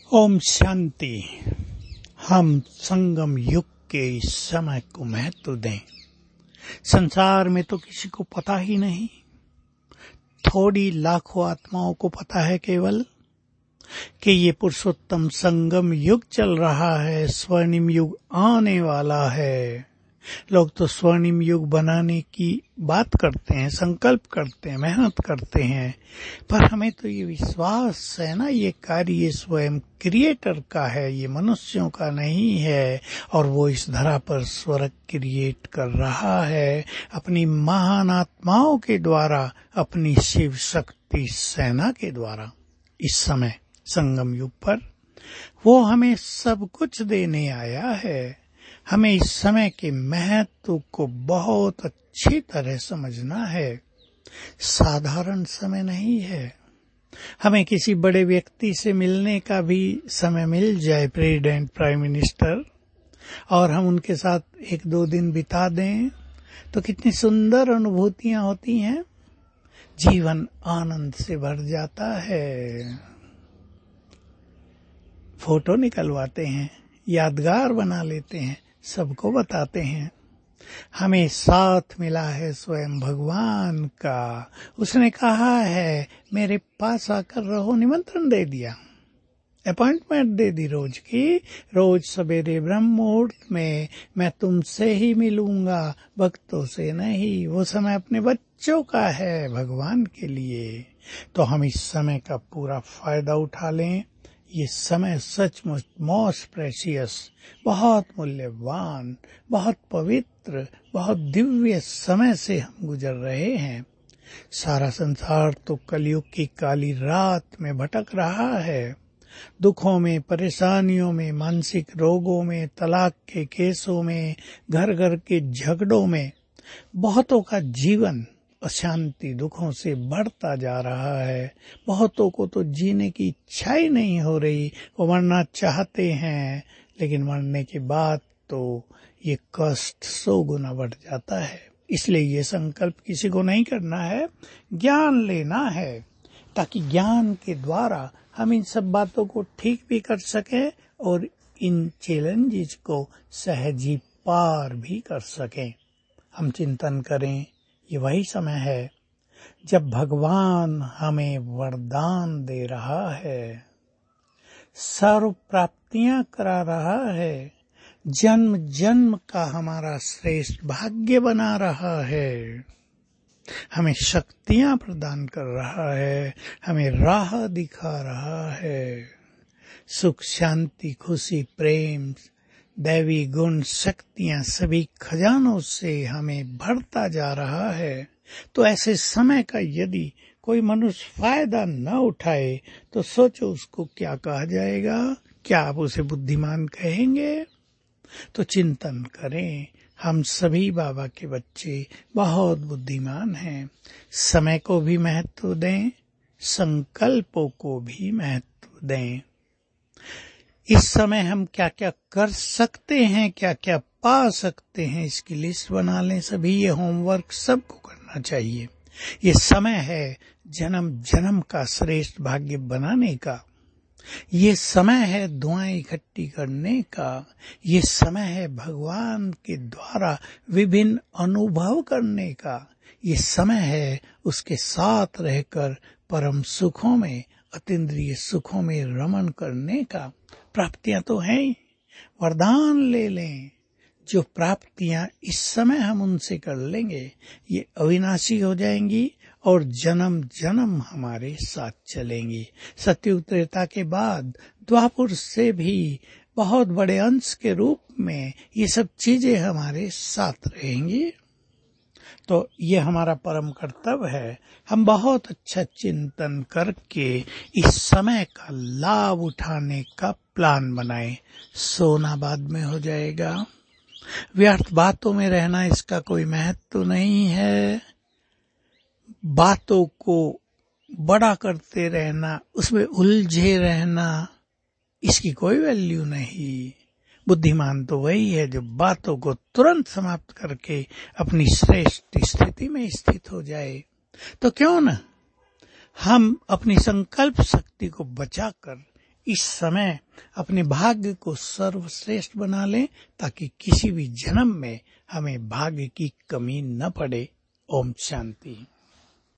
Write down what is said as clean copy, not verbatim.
ओम शांति। हम संगम युग के इस समय को महत्व दें। संसार में तो किसी को पता ही नहीं, थोड़ी लाखों आत्माओं को पता है केवल कि ये पुरुषोत्तम संगम युग चल रहा है, स्वर्णिम युग आने वाला है। लोग तो स्वर्णिम युग बनाने की बात करते हैं, संकल्प करते हैं, मेहनत करते हैं, पर हमें तो ये विश्वास है ना, ये कार्य स्वयं क्रिएटर का है, ये मनुष्यों का नहीं है। और वो इस धरा पर स्वर्ग क्रिएट कर रहा है अपनी महान आत्माओं के द्वारा, अपनी शिव शक्ति सेना के द्वारा। इस समय संगम युग पर वो हमें सब कुछ देने आया है। हमें इस समय के महत्व को बहुत अच्छी तरह समझना है। साधारण समय नहीं है। हमें किसी बड़े व्यक्ति से मिलने का भी समय मिल जाए, प्रेसिडेंट, प्राइम मिनिस्टर, और हम उनके साथ एक दो दिन बिता दें तो कितनी सुंदर अनुभूतियां होती हैं। जीवन आनंद से भर जाता है। फोटो निकलवाते हैं, यादगार बना लेते हैं, सबको बताते हैं। हमें साथ मिला है स्वयं भगवान का। उसने कहा है मेरे पास आकर रहो, निमंत्रण दे दिया, अपॉइंटमेंट दे दी रोज की। रोज सवेरे ब्रह्म मुहूर्त में मैं तुमसे ही मिलूंगा, भक्तों से नहीं। वो समय अपने बच्चों का है, भगवान के लिए। तो हम इस समय का पूरा फायदा उठा लें। ये समय सचमुच मोस्ट प्रेशियस, बहुत मूल्यवान, बहुत पवित्र, बहुत दिव्य समय से हम गुजर रहे हैं। सारा संसार तो कलयुग की काली रात में भटक रहा है। दुखों में, परेशानियों में, मानसिक रोगों में, तलाक के केसों में, घर घर के झगड़ों में बहुतों का जीवन अशांति, दुखों से बढ़ता जा रहा है। बहुतों को तो जीने की इच्छा ही नहीं हो रही। वो मरना चाहते हैं, लेकिन मरने के बाद तो ये कष्ट 100 गुना बढ़ जाता है। इसलिए ये संकल्प किसी को नहीं करना है, ज्ञान लेना है, ताकि ज्ञान के द्वारा हम इन सब बातों को ठीक भी कर सकें और इन चैलेंजेस को सहजी पार भी कर सकें। हम चिंतन करें, ये वही समय है जब भगवान हमें वरदान दे रहा है, सर्व प्राप्तियां करा रहा है, जन्म जन्म का हमारा श्रेष्ठ भाग्य बना रहा है, हमें शक्तियां प्रदान कर रहा है, हमें राह दिखा रहा है। सुख, शांति, खुशी, प्रेम, दैवी गुण, शक्तियां सभी खजानों से हमें भरता जा रहा है। तो ऐसे समय का यदि कोई मनुष्य फायदा न उठाए तो सोचो उसको क्या कहा जाएगा। क्या आप उसे बुद्धिमान कहेंगे? तो चिंतन करें, हम सभी बाबा के बच्चे बहुत बुद्धिमान हैं। समय को भी महत्व दें, संकल्पों को भी महत्व दें। इस समय हम क्या क्या कर सकते हैं, क्या क्या पा सकते हैं, इसकी लिस्ट बना लें। सभी ये होमवर्क सबको करना चाहिए। ये समय है जन्म जन्म का श्रेष्ठ भाग्य बनाने का। ये समय है दुआएं इकट्ठी करने का। ये समय है भगवान के द्वारा विभिन्न अनुभव करने का। ये समय है उसके साथ रहकर परम सुखों में, अतीन्द्रिय सुखों में रमण करने का। प्राप्तियां तो हैं ही, वरदान ले लें। जो प्राप्तियां इस समय हम उनसे कर लेंगे, ये अविनाशी हो जाएंगी और जन्म जन्म हमारे साथ चलेंगी। सतयुग त्रेता के बाद द्वापर से भी बहुत बड़े अंश के रूप में ये सब चीजें हमारे साथ रहेंगी। तो ये हमारा परम कर्तव्य है। हम बहुत अच्छा चिंतन करके इस समय का लाभ उठाने का प्लान बनाएं। सोना बाद में हो जाएगा। व्यर्थ बातों में रहना, इसका कोई महत्व नहीं है। बातों को बड़ा करते रहना, उसमें उलझे रहना, इसकी कोई वैल्यू नहीं। बुद्धिमान तो वही है जो बातों को तुरंत समाप्त करके अपनी श्रेष्ठ स्थिति में स्थित हो जाए। तो क्यों न हम अपनी संकल्प शक्ति को बचाकर इस समय अपने भाग्य को सर्वश्रेष्ठ बना लें, ताकि किसी भी जन्म में हमें भाग्य की कमी न पड़े। ओम शांति।